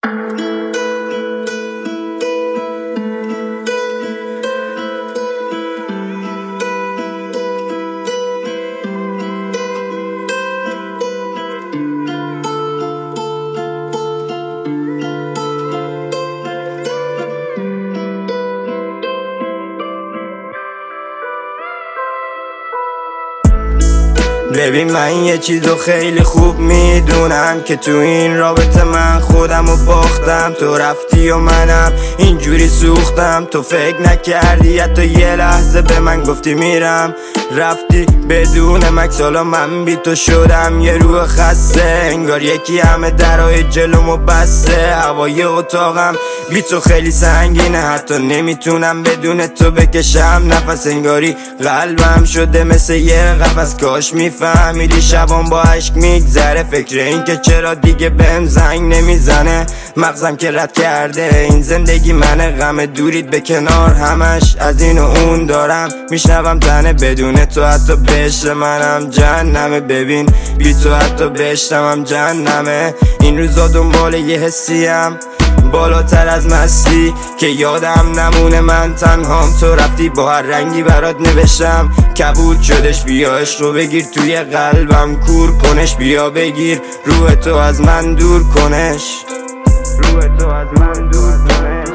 ببین من یه چیزو خیلی خوب میدونم که تو این رابطه من خودمو باختم. تو رفتی و منم اینجوری سوختم. تو فکر نکردی حتی یه لحظه به من گفتی میرم، رفتی بدون مکس. حالا من بی تو شدم یه روح خسته، انگار یکی همه درای جلومو بسته. هوای اتاقم بی تو خیلی سنگینه، حتی نمیتونم بدون تو بکشم نفس. انگاری قلبم شده مثل یه قفس. کاش میفهمیدی شبام با عشق میگذره، فکر این که چرا دیگه بهم زنگ نمیزنه. مغزم که رد کرده این زندگی منه، غم دورید به کنار همش از این و اون دارم. میشنوم تنه بدون تو حتی بهشت منم جهنمه. ببین بی تو حتی بهشتم جهنمه. این روزا دنبال یه حسیم بالاتر از مستی که یادم نمونه من تنهام. تو رفتی با هر رنگی برات نوشتم کبود شدش. بیا عشق رو بگیر توی قلبم کور کنش، بیا بگیر روح تو از من دور کنش، روح تو از من دور کنش.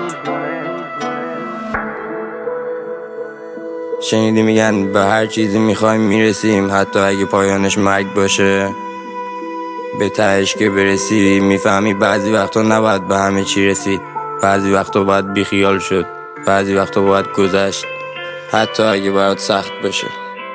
شنیدی میگن به هر چیزی میخوایم میرسیم، حتی اگه پایانش مرگ باشه. به تهش که برسی میفهمی بعضی وقتا نباید به همه چی رسید، بعضی وقتا باید بیخیال شد، بعضی وقتا باید گذشت، حتی اگه برات سخت باشه.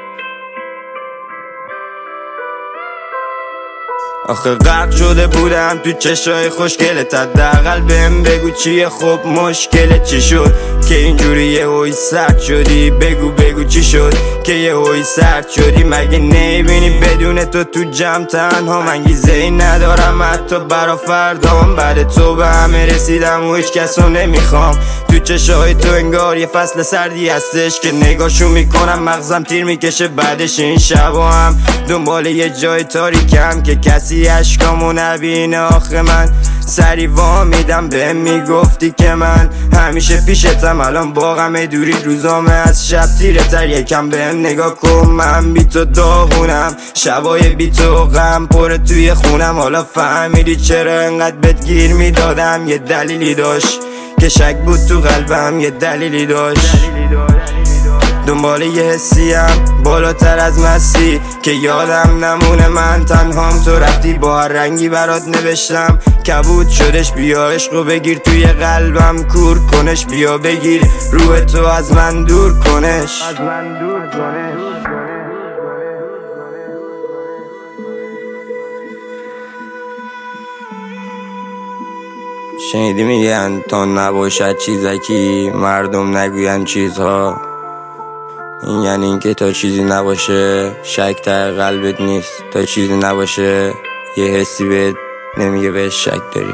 آخه غرق شده بودم تو چشای خوشگلت، حداقل بهم بگو چیه خب مشکلت چی شد که اینجوری یهویی سرد شدی. بگو چی شد که یهویی سرد شدی. مگه نمیبینی بدون تو جمع تنها انگیزه ای ندارم حتی برا فردام. بعد تو به همه رسیدم و هیچ کسو نمیخوام. تو چشای تو انگار یه فصل سردی هستش که نگاهشو میکنم مغزم تیر میکشه. بعدش این شبا هم دنبال یه جای تاریکم که کسی عشقامو نبینه. آخه من سری وامیدم به میگفتی که من همیشه پیشتم، الان با غم دوری روزامه از شب تیره تر. یکم بهم نگاه کن من بی تو داغونم، شبای بی تو غم پره توی خونم. حالا فهمیدی چرا انقدر بهت گیر میدادم؟ یه دلیلی داشت که شک بود تو قلبم، یه دلیلی داشت. دنبال یه حسیم بالاتر از مستی که یادم نمونه من تنهام. تو رفتی با هر رنگی برات نوشتم کبود شدش. بیا عشق رو بگیر توی قلبم کور کنش، بیا بگیر روح تو از من دور کنش. شنیدی میگن تا نباشد چیزکی مردم نگوین چیزها. این یعنی اینکه تا چیزی نباشه شک در قلبت نیست، تا چیزی نباشه یه حسی بهت نمیگه بهش شک داری.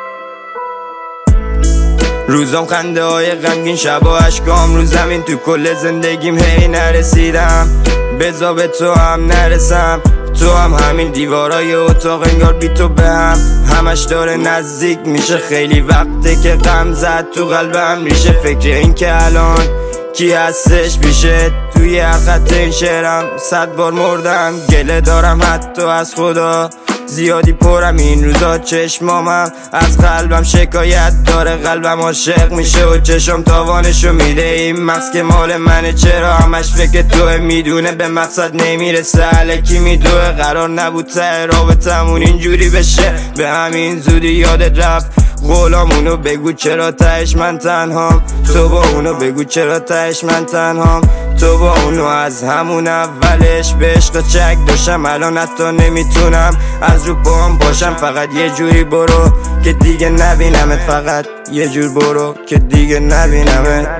روزام خنده های غمگین، شبا اشکام رو زمین. تو کل زندگیم هی نرسیدم بزا به تو هم نرسم. تو هم همین دیوارای اتاق انگار بی تو به همش داره نزدیک میشه. خیلی وقته که غم زد تو قلبم ریشه. فکر این که الان کی هستش پیشه توی هر خط این شعرم 100 بار مردم. گله دارم حتی از خدا زیادی پرم این روزا. چشمامم از قلبم شکایت داره، قلبم عاشق میشه و چشم تاوانشو میده. این مغز که مال منه چرا همش فکر توه؟ میدونه به مقصد نمیرسه الکی میدوه. قرار نبود ته رابطمون اینجوری بشه، به همین زودی یادت رفت قولامونو. بگو چرا تهش من تنهام، تو با اونو بگو چرا تهش من تنهام. تو با اونو از همون اولش به عشق چک داشتم، الان حتی نمیتونم از رو پام باشم. فقط یه جوری برو که دیگه نبینمت، فقط یه جور برو که دیگه نبینمت.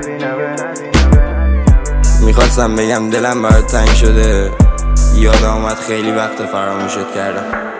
میخواستم بگم دلم برات تنگ شده، یاد آمد خیلی وقت فراموشت کردم.